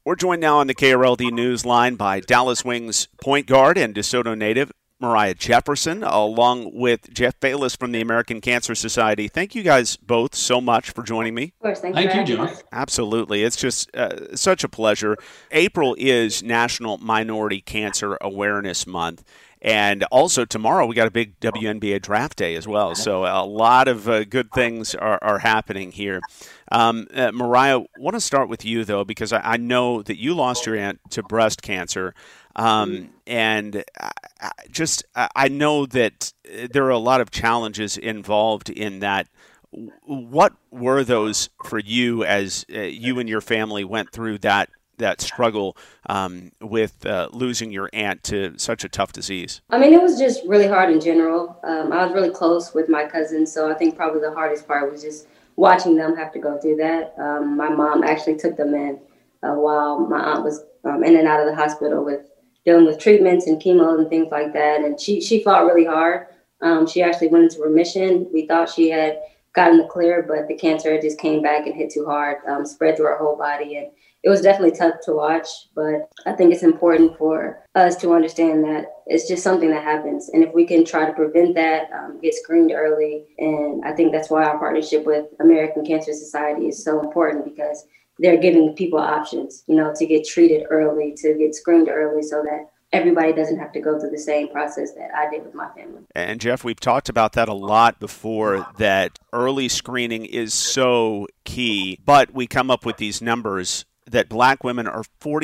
We're joined now on the KRLD News Line by Dallas Wings point guard and DeSoto native Moriah Jefferson, along with Jeff Bayless from the American Cancer Society. Thank you guys both so much for joining me. Of course, thank you, John. Absolutely. It's just such a pleasure. April is National Minority Cancer Awareness Month. And also tomorrow we got a big WNBA draft day as well. So a lot of good things are happening here. Moriah, I want to start with you, though, because I know that you lost your aunt to breast cancer. And I know that there are a lot of challenges involved in that. What were those for you as you and your family went through that struggle with losing your aunt to such a tough disease? I mean, it was just really hard in general. I was really close with my cousins, so I think probably the hardest part was just watching them have to go through that. My mom actually took them in while my aunt was in and out of the hospital with dealing with treatments and chemo and things like that. And she fought really hard. She actually went into remission. We thought she had gotten the clear, but the cancer just came back and hit too hard, spread through her whole body. And it was definitely tough to watch, but I think it's important for us to understand that it's just something that happens. And if we can try to prevent that, get screened early. And I think that's why our partnership with American Cancer Society is so important, because they're giving people options, to get treated early, to get screened early, so that everybody doesn't have to go through the same process that I did with my family. And Jeff, we've talked about that a lot before, that early screening is so key, but we come up with these numbers that Black women are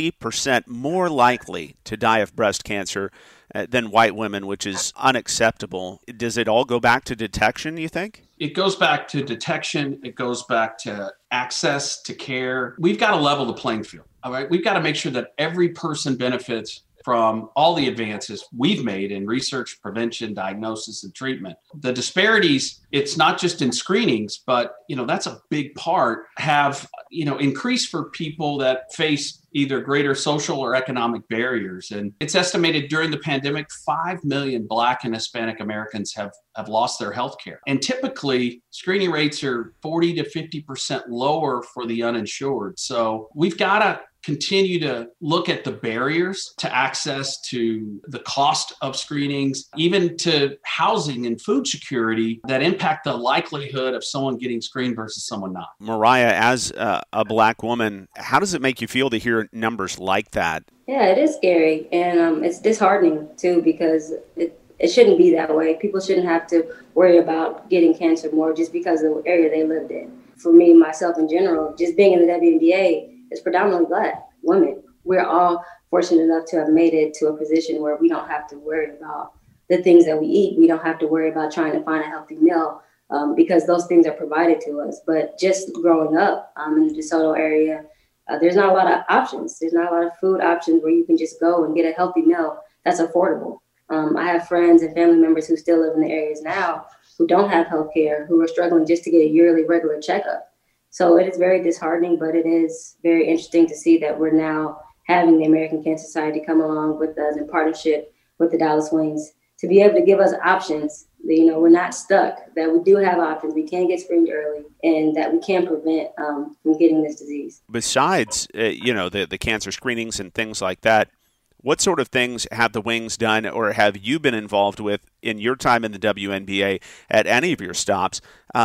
40% more likely to die of breast cancer than white women, which is unacceptable. Does it all go back to detection, you think? It goes back to detection. It goes back to access to care. We've got to level the playing field. All right. We've got to make sure that every person benefits from all the advances we've made in research, prevention, diagnosis, and treatment. The disparities, it's not just in screenings, but that's a big part, have increased for people that face either greater social or economic barriers. And it's estimated during the pandemic, 5 million Black and Hispanic Americans have lost their health care. And typically, screening rates are 40 to 50% lower for the uninsured. So we've got to continue to look at the barriers to access, to the cost of screenings, even to housing and food security that impact the likelihood of someone getting screened versus someone not. Moriah, as a Black woman, how does it make you feel to hear numbers like that? Yeah, it is scary, and it's disheartening too, because it shouldn't be that way. People shouldn't have to worry about getting cancer more just because of the area they lived in. For me, myself in general, just being in the WNBA, it's predominantly Black women. We're all fortunate enough to have made it to a position where we don't have to worry about the things that we eat. We don't have to worry about trying to find a healthy meal because those things are provided to us. But just growing up in the DeSoto area, there's not a lot of options. There's not a lot of food options where you can just go and get a healthy meal that's affordable. I have friends and family members who still live in the areas now who don't have health care, who are struggling just to get a yearly regular checkup. So it is very disheartening, but it is very interesting to see that we're now having the American Cancer Society come along with us in partnership with the Dallas Wings to be able to give us options. We're not stuck, that we do have options. We can get screened early, and that we can prevent from getting this disease. Besides, the cancer screenings and things like that, what sort of things have the Wings done, or have you been involved with in your time in the WNBA at any of your stops,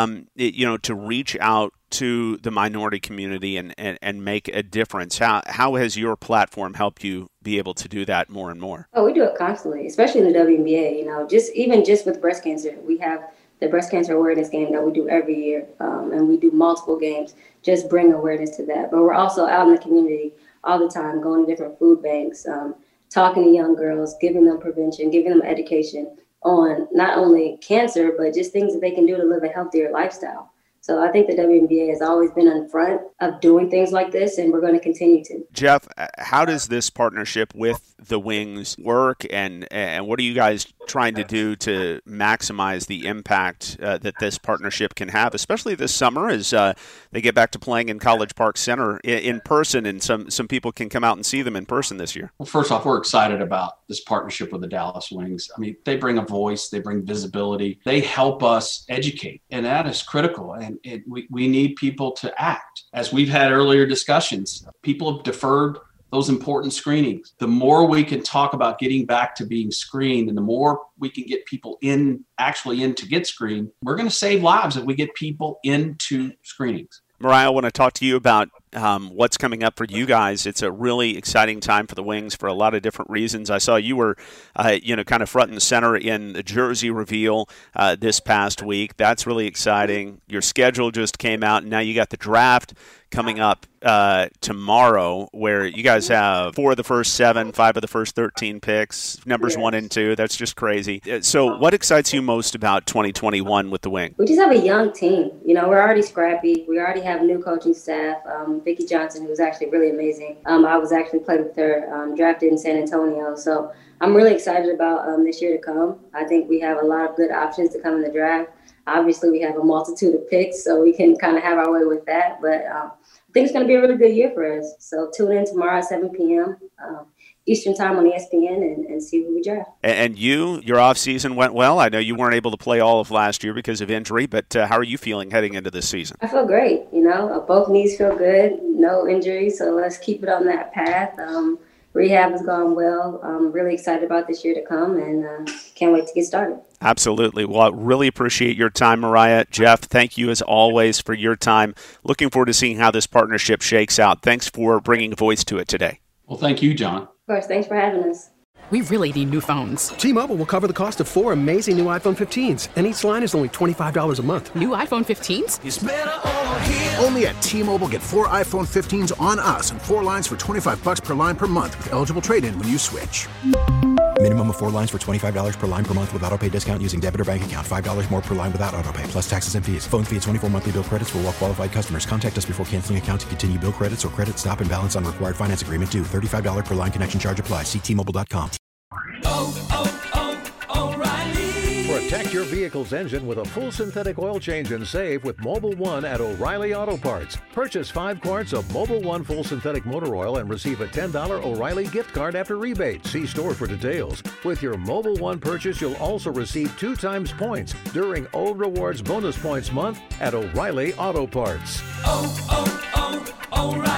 to reach out to the minority community and make a difference? How has your platform helped you be able to do that more and more? Oh, we do it constantly, especially in the WNBA. Just with breast cancer, we have the breast cancer awareness game that we do every year, and we do multiple games, just bring awareness to that. But we're also out in the community all the time, going to different food banks, talking to young girls, giving them prevention, giving them education on not only cancer, but just things that they can do to live a healthier lifestyle. So I think the WNBA has always been in front of doing things like this, and we're going to continue to. Jeff, how does this partnership with the Wings work, and what are you guys trying to do to maximize the impact that this partnership can have, especially this summer as they get back to playing in College Park Center in person, and some people can come out and see them in person this year? Well, first off, we're excited about this partnership with the Dallas Wings. I mean, they bring a voice, they bring visibility, they help us educate, and that is critical. And we need people to act. As we've had earlier discussions, people have deferred those important screenings. The more we can talk about getting back to being screened and the more we can get people in to get screened, we're going to save lives if we get people into screenings. Mariah, I want to talk to you about what's coming up for you guys. It's a really exciting time for the Wings for a lot of different reasons. I saw you were, kind of front and center in the jersey reveal this past week. That's really exciting. Your schedule just came out, and now you got the draft coming up tomorrow, where you guys have 4 of the first 7, 5 of the first 13 picks, numbers 1 and 2. That's just crazy. So what excites you most about 2021 with the Wing? We just have a young team. We're already scrappy. We already have a new coaching staff. Vicki Johnson, who's actually really amazing. I was actually played with her, drafted in San Antonio. So I'm really excited about this year to come. I think we have a lot of good options to come in the draft. Obviously, we have a multitude of picks, so we can kind of have our way with that. But I think it's going to be a really good year for us. So tune in tomorrow at 7 p.m. Eastern time on ESPN and see who we draft. And your offseason went well. I know you weren't able to play all of last year because of injury, but how are you feeling heading into this season? I feel great. Both knees feel good, no injuries, so let's keep it on that path. Rehab has gone well. I'm really excited about this year to come and can't wait to get started. Absolutely. Well, I really appreciate your time, Mariah. Jeff, thank you as always for your time. Looking forward to seeing how this partnership shakes out. Thanks for bringing a voice to it today. Well, thank you, John. Of course. Thanks for having us. We really need new phones. T-Mobile will cover the cost of 4 amazing new iPhone 15s, and each line is only $25 a month. New iPhone 15s? It's better over here. Only at T-Mobile, get 4 iPhone 15s on us and 4 lines for $25 per line per month with eligible trade-in when you switch. Minimum of 4 lines for $25 per line per month with autopay discount using debit or bank account. $5 more per line without autopay, plus taxes and fees. Phone fee at 24 monthly bill credits for well-qualified customers. Contact us before canceling account to continue bill credits or credit stop and balance on required finance agreement due. $35 per line connection charge applies. See T-Mobile.com. O'Reilly. Protect your vehicle's engine with a full synthetic oil change and save with Mobil 1 at O'Reilly Auto Parts. Purchase 5 quarts of Mobil 1 full synthetic motor oil and receive a $10 O'Reilly gift card after rebate. See store for details. With your Mobil 1 purchase, you'll also receive 2 times points during O Rewards Bonus Points Month at O'Reilly Auto Parts. O'Reilly.